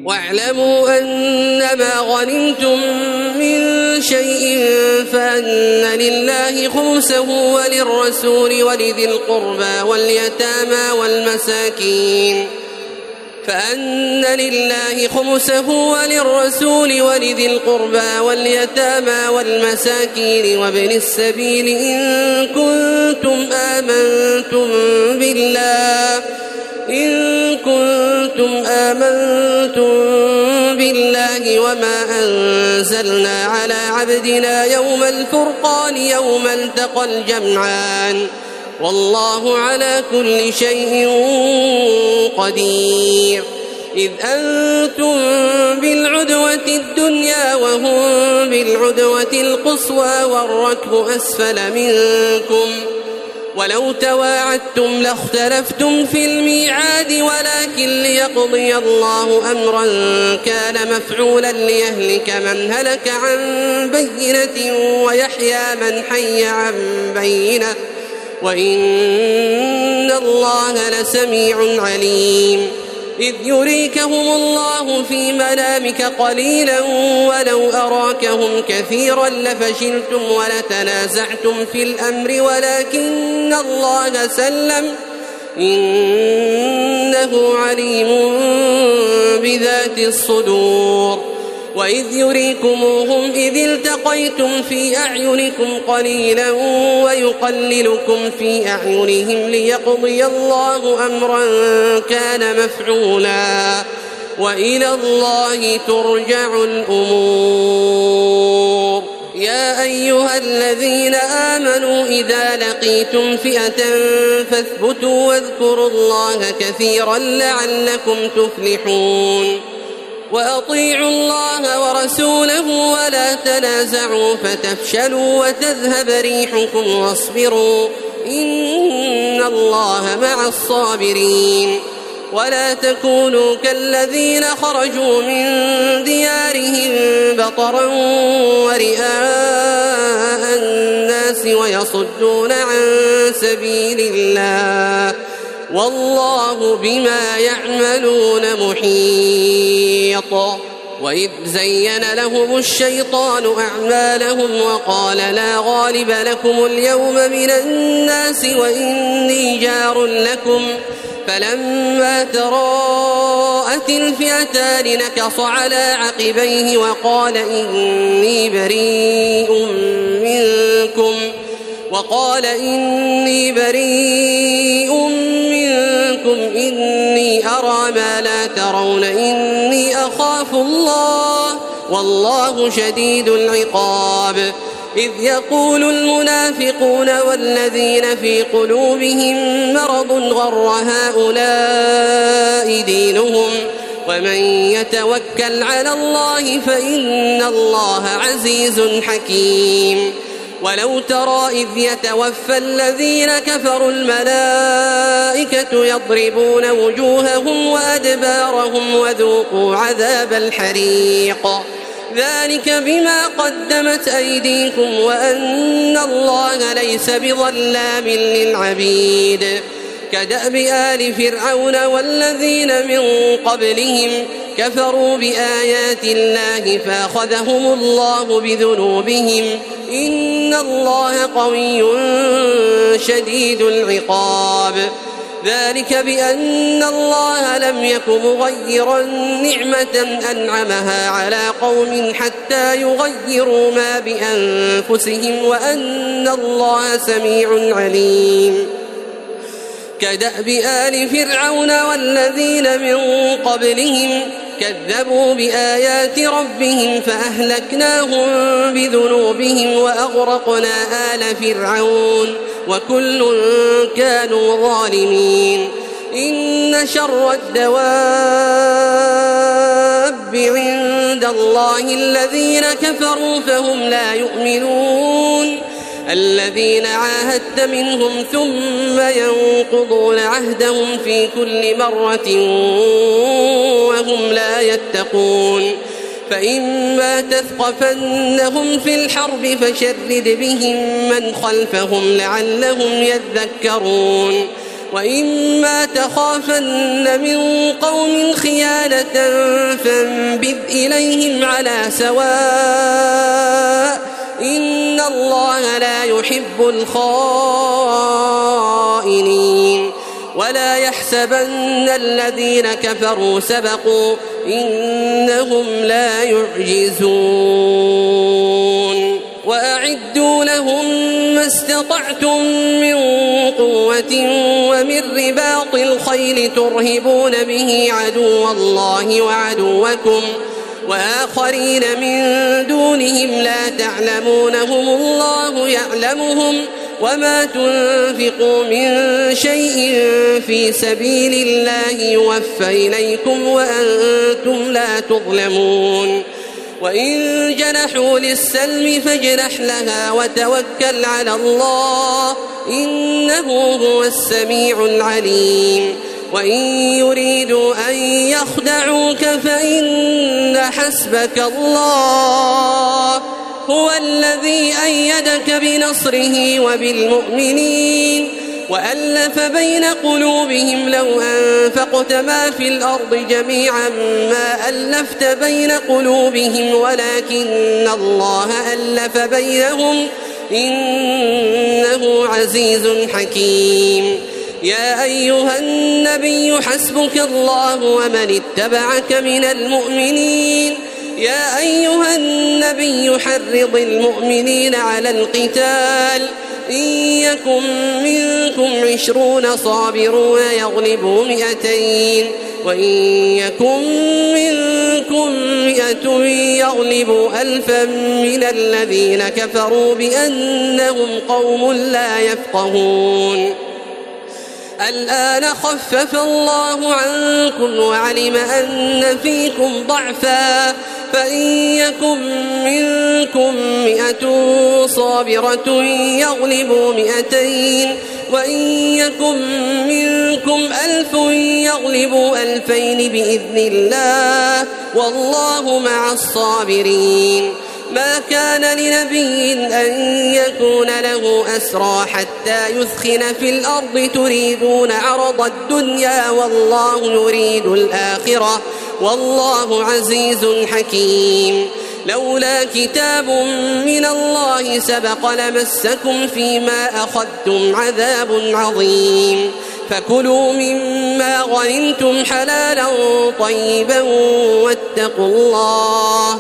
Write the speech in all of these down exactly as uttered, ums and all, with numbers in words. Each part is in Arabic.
واعلموا أنما غنمتم من شيء فأن لله خمسه وللرسول ولذي القربى واليتامى والمساكين فأن لله خمسه وللرسول ولذي القربى واليتامى والمساكين وابن السبيل إن كنتم آمنتم بالله إن كنتم آمنتم بالله وما أنزلنا على عبدنا يوم الفرقان يوم التقى الجمعان والله على كل شيء قدير إذ أنتم بالعدوة الدنيا وهم بالعدوة القصوى والركب أسفل منكم ولو تواعدتم لاختلفتم في الميعاد ولكن ليقضي الله أمرا كان مفعولا ليهلك من هلك عن بينة ويحيى من حي عن بينة وإن الله لسميع عليم إذ يريكهم الله في منامك قليلا ولو أراكهم كثيرا لفشلتم ولتنازعتم في الأمر ولكن الله سلم إنه عليم بذات الصدور وإذ يريكموهم إذ التقيتم في أعينكم قليلا ويقللكم في أعينهم ليقضي الله أمرا كان مفعولا وإلى الله ترجع الأمور يا أيها الذين آمنوا إذا لقيتم فئة فاثبتوا واذكروا الله كثيرا لعلكم تفلحون وأطيعوا الله ورسوله ولا تنازعوا فتفشلوا وتذهب ريحكم واصبروا إن الله مع الصابرين ولا تكونوا كالذين خرجوا من ديارهم بطرا ورئاء الناس ويصدون عن سبيل الله والله بما يعملون محيط وإذ زين لهم الشيطان أعمالهم وقال لا غالب لكم اليوم من الناس وإني جار لكم فلما تراءت الفئتان نكص على عقبيه وقال إني بريء منكم وقال إني بريء منكم إني أرى ما لا ترون إني أخاف الله والله شديد العقاب إذ يقول المنافقون والذين في قلوبهم مرض غر هؤلاء دينهم ومن يتوكل على الله فإن الله عزيز حكيم ولو ترى إذ يتوفى الذين كفروا الملائكة يضربون وجوههم وأدبارهم وذوقوا عذاب الحريق ذلك بما قدمت أيديكم وأن الله ليس بظلام للعبيد كدأب آل فرعون والذين من قبلهم كفروا بآيات الله فأخذهم الله بذنوبهم إن الله قوي شديد العقاب ذلك بأن الله لم يك مغيرا نعمة أنعمها على قوم حتى يغيروا ما بأنفسهم وأن الله سميع عليم كدأب آل فرعون والذين من قبلهم كذبوا بآيات ربهم فأهلكناهم بذنوبهم وأغرقنا آل فرعون وكل كانوا ظالمين إن شر الدواب عند الله الذين كفروا فهم لا يؤمنون الذين عاهدت منهم ثم ينقضون عهدهم في كل مرة وهم لا يتقون فإما تثقفنهم في الحرب فشرد بهم من خلفهم لعلهم يذكرون وإما تخافن من قوم خيانة فانبذ إليهم على سواء إن الله لا يحب الخائنين ولا يحسبن الذين كفروا سبقوا إنهم لا يعجزون وأعدوا لهم ما استطعتم من قوة ومن رباط الخيل ترهبون به عدو الله وعدوكم وآخرين من دونهم لا تعلمونهم الله يعلمهم وما تنفقوا من شيء في سبيل الله يوفى إليكم وأنتم لا تظلمون وإن جنحوا للسلم فاجنح لها وتوكل على الله إنه هو السميع العليم وإن يريدوا أن يخدعوك فإن حسبك الله هو الذي أيدك بنصره وبالمؤمنين وألف بين قلوبهم لو أنفقت ما في الأرض جميعا ما ألفت بين قلوبهم ولكن الله ألف بينهم إنه عزيز حكيم يا أيها النبي حسبك الله ومن اتبعك من المؤمنين يا أيها النبي حرض المؤمنين على القتال إن يكن منكم عشرون صابرون يغلبوا مئتين وإن يكن منكم مئة يغلبوا ألفا من الذين كفروا بأنهم قوم لا يفقهون الآن خفف الله عنكم وعلم أن فيكم ضعفا فإن يكن منكم مئة صابرة يغلبوا مئتين وإن يكن منكم ألف يغلبوا ألفين بإذن الله والله مع الصابرين ما كان لنبي أن يكون له أسرى حتى يثخن في الأرض تريدون عرض الدنيا والله يريد الآخرة والله عزيز حكيم لولا كتاب من الله سبق لمسكم فيما أخذتم عذاب عظيم فكلوا مما غنمتم حلالا طيبا واتقوا الله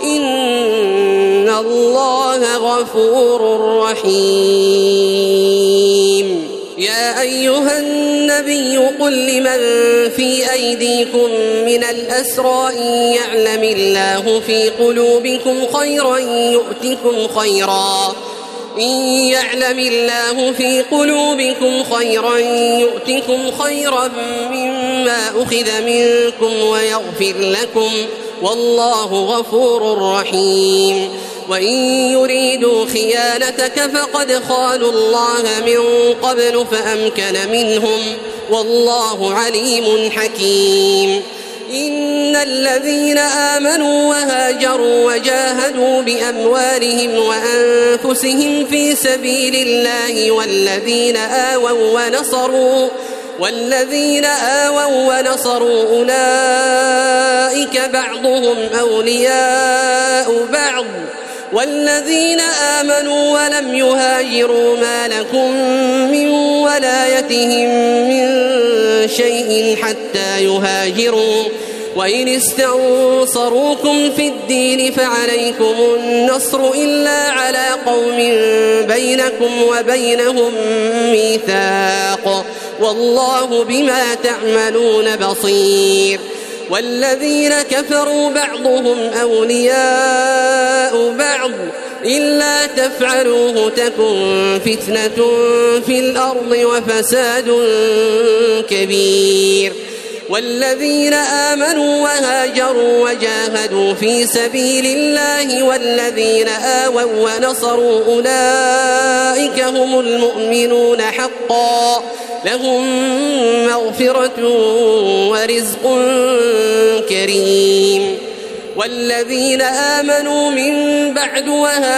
إن الله غفور رحيم يا أيها النبي قل لمن في أيديكم من الأسرى إن يعلم الله في قلوبكم خيرا يؤتكم خيرا إن يعلم الله في قلوبكم خيرا يؤتكم خيرا مما أخذ منكم ويغفر لكم والله غفور رحيم وإن يريدوا خيانتك فقد خانوا الله من قبل فأمكن منهم والله عليم حكيم إن الذين آمنوا وهاجروا وجاهدوا بأموالهم وأنفسهم في سبيل الله والذين آووا ونصروا والذين آووا ونصروا أولئك بعضهم أولياء بعض والذين آمنوا ولم يهاجروا ما لكم من ولايتهم من شيء حتى يهاجروا وإن استنصروكم في الدين فعليكم النصر إلا على قوم بينكم وبينهم ميثاق والله بما تعملون بصير والذين كفروا بعضهم أولياء بعض إلا تفعلوه تكن فتنة في الأرض وفساد كبير والذين آمنوا وهاجروا وجاهدوا في سبيل الله والذين آووا ونصروا أولئك هم المؤمنون حقا لهم مغفرة ورزق كريم والذين آمنوا من بعد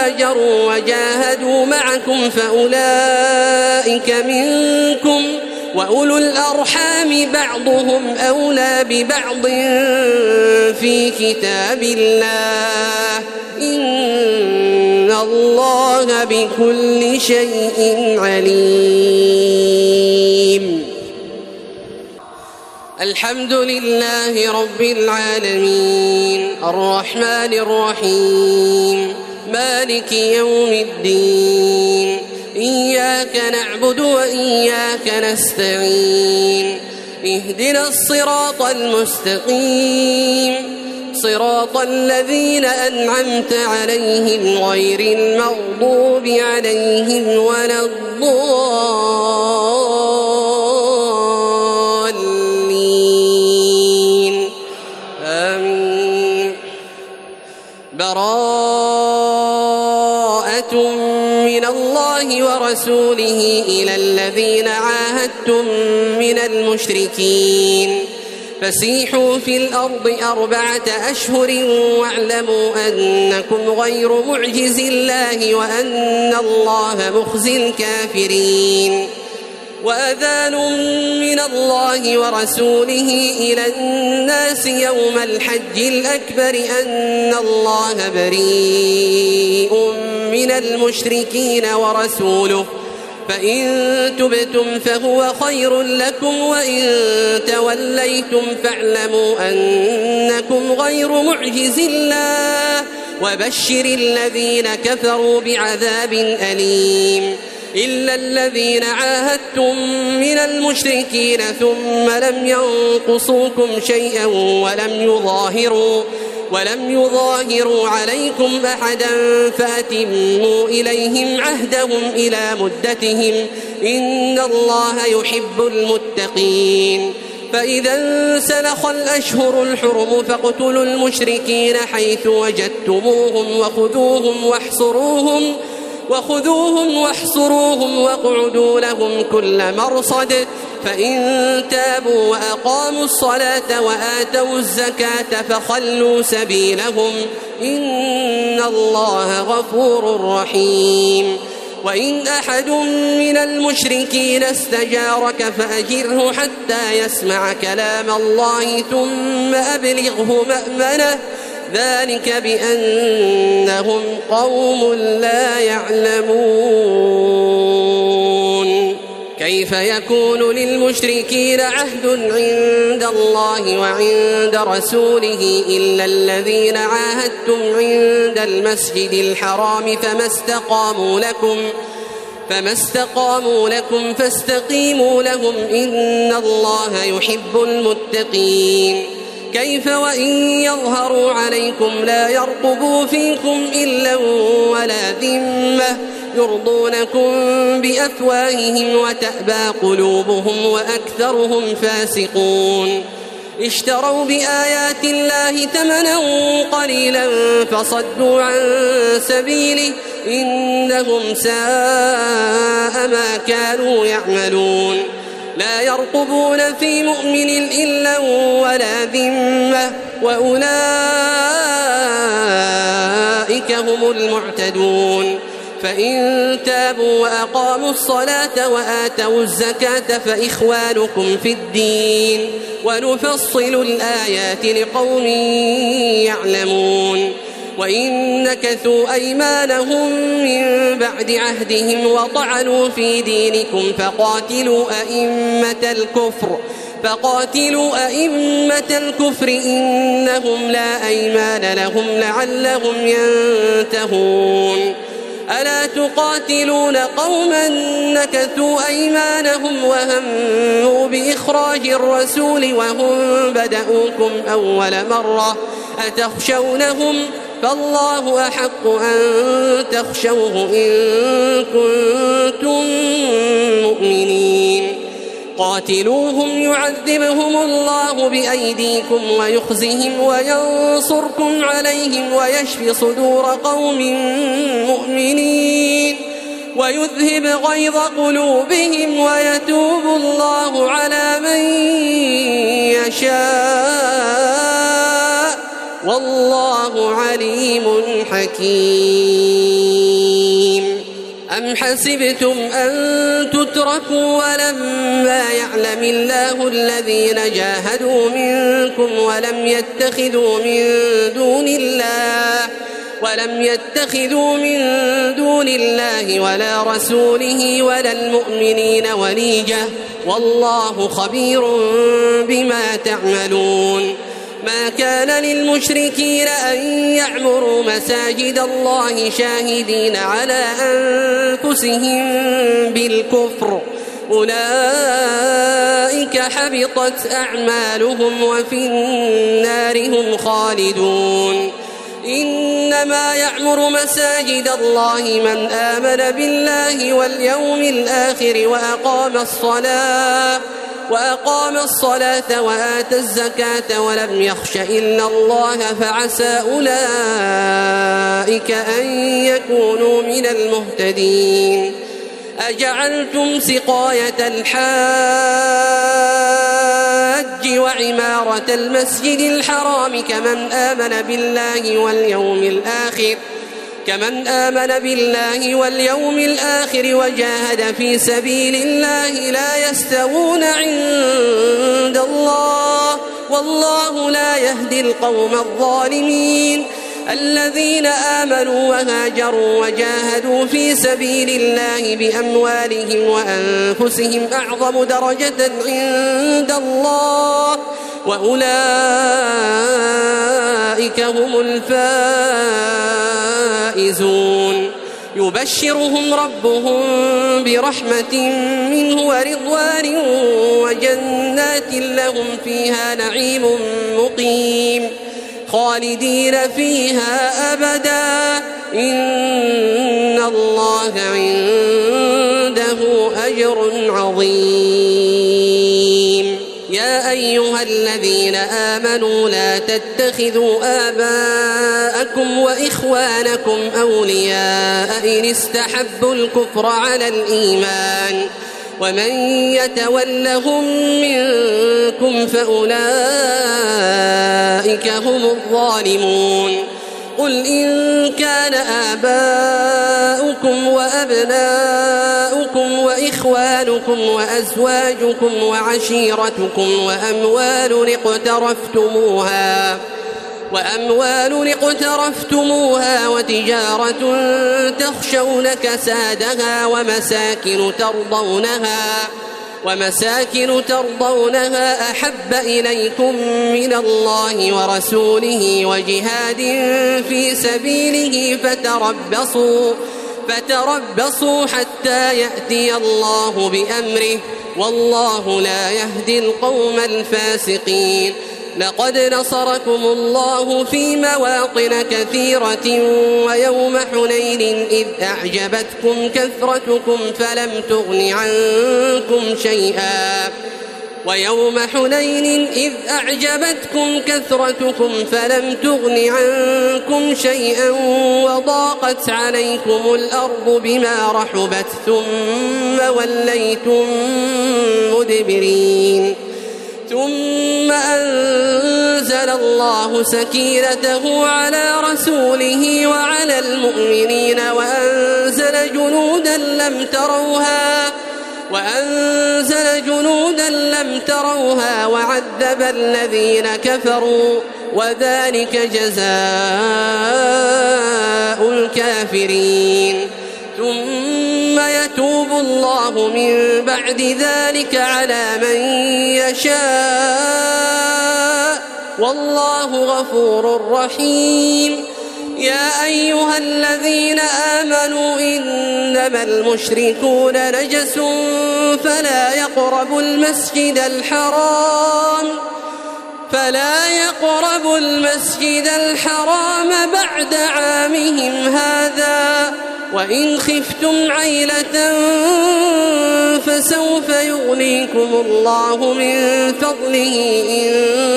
وهاجروا وجاهدوا معكم فأولئك منكم وأولو الأرحام بعضهم أولى ببعض في كتاب الله إن الله بكل شيء عليم. الحمد لله رب العالمين الرحمن الرحيم مالك يوم الدين إياك نعبد وإياك نستعين اهدنا الصراط المستقيم صراط الذين أنعمت عليهم غير المغضوب عليهم ولا الضالين آمين. براءة من الله ورسوله إلى الذين عاهدتم من المشركين فسيحوا في الأرض أربعة أشهر واعلموا أنكم غير معجز الله وأن الله مخزي الكافرين. وأذان من الله ورسوله إلى الناس يوم الحج الأكبر أن الله بريء من المشركين ورسوله فإن تبتم فهو خير لكم وإن توليتم فاعلموا أنكم غير معجز الله وبشر الذين كفروا بعذاب أليم. إلا الذين عاهدتم من المشركين ثم لم ينقصوكم شيئا ولم يظاهروا ولم يظاهروا عليكم أحدا فأتموا إليهم عهدهم إلى مدتهم إن الله يحب المتقين. فإذا انسلخ الأشهر الحرم فاقتلوا المشركين حيث وجدتموهم وخذوهم واحصروهم وخذوهم واحصروهم واقعدوا لهم كل مرصد فإن تابوا وأقاموا الصلاة وآتوا الزكاة فخلوا سبيلهم إن الله غفور رحيم. وإن أحد من المشركين استجارك فأجره حتى يسمع كلام الله ثم أبلغه مأمنه ذلك بأنهم قوم لا يعلمون. كيف يكون للمشركين عهد عند الله وعند رسوله إلا الذين عاهدتم عند المسجد الحرام فما استقاموا لكم فما استقاموا لكم فاستقيموا لهم إن الله يحب المتقين. كيف وإن يظهروا عليكم لا يرقبوا فيكم إلا ولا ذمة يرضونكم بأفواههم وتأبى قلوبهم وأكثرهم فاسقون. اشتروا بآيات الله ثمنا قليلا فصدوا عن سبيله إنهم ساء ما كانوا يعملون. لا يرقبون في مؤمن إلا ولا ذمة وأولئك هم المعتدون. فإن تابوا وأقاموا الصلاة وآتوا الزكاة فإخوانكم في الدين ونفصل الآيات لقوم يعلمون. وإن نكثوا أيمانهم من بعد عهدهم وطعنوا في دينكم فقاتلوا أئمة الكفر فقاتلوا أئمة الكفر إنهم لا أيمان لهم لعلهم ينتهون. ألا تقاتلون قوما نكثوا أيمانهم وهموا بإخراج الرسول وهم بدأوكم أول مرة أتخشونهم فالله أحق أن تخشوه إن كنتم مؤمنين. قاتلوهم يعذبهم الله بأيديكم ويخزهم وينصركم عليهم ويشفي صدور قوم مؤمنين ويذهب غيظ قلوبهم ويتوب الله على من يشاء والله عليم حكيم. أم حسبتم أن تتركوا ولما يعلم الله الذين جاهدوا منكم ولم يتخذوا من دون الله ولم يتخذوا من دون الله ولا رسوله ولا المؤمنين وليجة والله خبير بما تعملون. ما كان للمشركين أن يعمروا مساجد الله شاهدين على أنفسهم بالكفر أولئك حبطت أعمالهم وفي النار هم خالدون. إنما يعمر مساجد الله من آمن بالله واليوم الآخر وأقام الصلاة وأقام الصلاة وآتى الزكاة ولم يخش إلا الله فعسى أولئك أن يكونوا من المهتدين. أجعلتم سقاية الحاج وعمارة المسجد الحرام كمن آمن بالله واليوم الآخر كمن آمن بالله واليوم الآخر وجاهد في سبيل الله لا يستوون عند الله والله لا يهدي القوم الظالمين. الذين آمنوا وهاجروا وجاهدوا في سبيل الله بأموالهم وأنفسهم أعظم درجة عند الله وأولئك هم الفائزون. يبشرهم ربهم برحمة منه ورضوان وجنات لهم فيها نعيم مقيم خالدين فيها أبدا إن الله عنده أجر عظيم. يا أيها الذين آمنوا لا تتخذوا آباءكم وإخوانكم أولياء إن استحبوا الكفر على الإيمان ومن يتولهم منكم فأولئك هم الظالمون. قل إن كان آباؤكم وأبناؤكم وإخوانكم وأزواجكم وعشيرتكم وأموال اقترفتموها وأموال اقترفتموها وتجارة تخشون كسادها ومساكن ترضونها ومساكن ترضونها أحب إليكم من الله ورسوله وجهاد في سبيله فتربصوا فتربصوا حتى يأتي الله بأمره والله لا يهدي القوم الفاسقين. لقد نصركم الله في مواطن كثيرة ويوم حنين إذ أعجبتكم كثرتكم فلم تغن عنكم شيئا ويوم حنين إذ أعجبتكم كثرتكم فلم تغن عنكم شيئا وضاقت عليكم الأرض بما رحبت ثم وليتم مدبرين. ثم أنزل الله سكينته على رسوله وعلى المؤمنين وأنزل جنودا لم تروها وأنزل جنودا لم تروها وعذب الذين كفروا وذلك جزاء الكافرين. ثم يتوب الله من بعد ذلك على من يشاء والله غفور رحيم. يا أيها الذين آمنوا إنما المشركون نجس فلا يقربوا المسجد الحرام فلا يقربوا المسجد الحرام بعد عامهم هذا وإن خفتم عيلة فسوف يغنيكم الله من فضله إن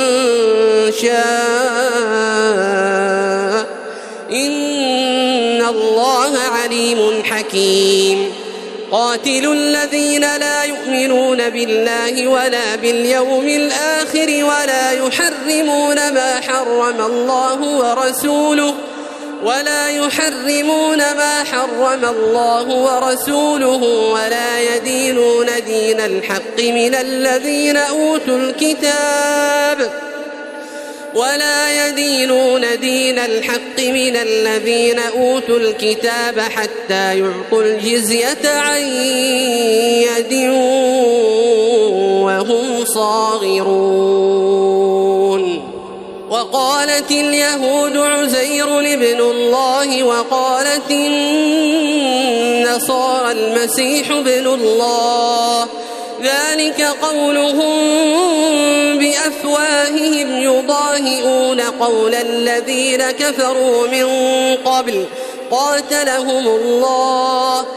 شاء إن الله عليم حكيم. قاتلوا الذين لا يؤمنون بالله ولا باليوم الآخر ولا يحرمون ما حرم الله ورسوله ولا يحرمون ما حرم الله ورسوله ولا يدينون دين الحق من الذين أوتوا الكتاب ولا يدينون دين الحق من الذين أوتوا الكتاب حتى يعطوا الجزية عن يد وهم صاغرون. وقالت اليهود عزير ابن الله وقالت النصارى المسيح ابن الله، ذلك قولهم بأفواههم يضاهئون قول الذين كفروا من قبل قاتلهم الله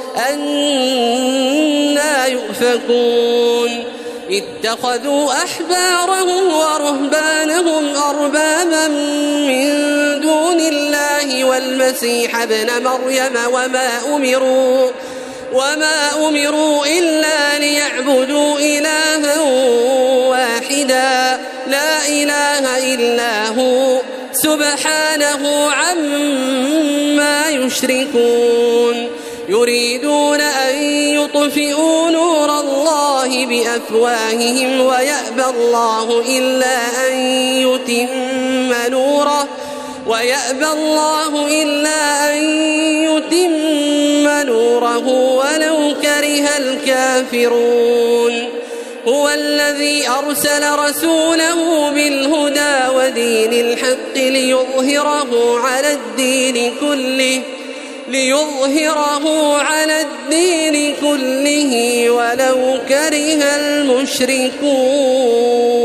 أنى يؤفكون. اتخذوا أحبارهم ورهبانهم أربابا من دون الله والمسيح ابن مريم وما أمروا وما أمروا إلا ليعبدوا إلها واحدا لا إله إلا هو سبحانه عما يشركون. يريدون أن يطفئوا نور الله بأفواههم ويأبى الله إلا أن يتم نوره ويأبى الله إلا أن يتم نوره ولو كره الكافرون. هو الذي أرسل رسوله بالهدى ودين الحق ليظهره على الدين كله ليظهره على الدين كله ولو كره المشركون.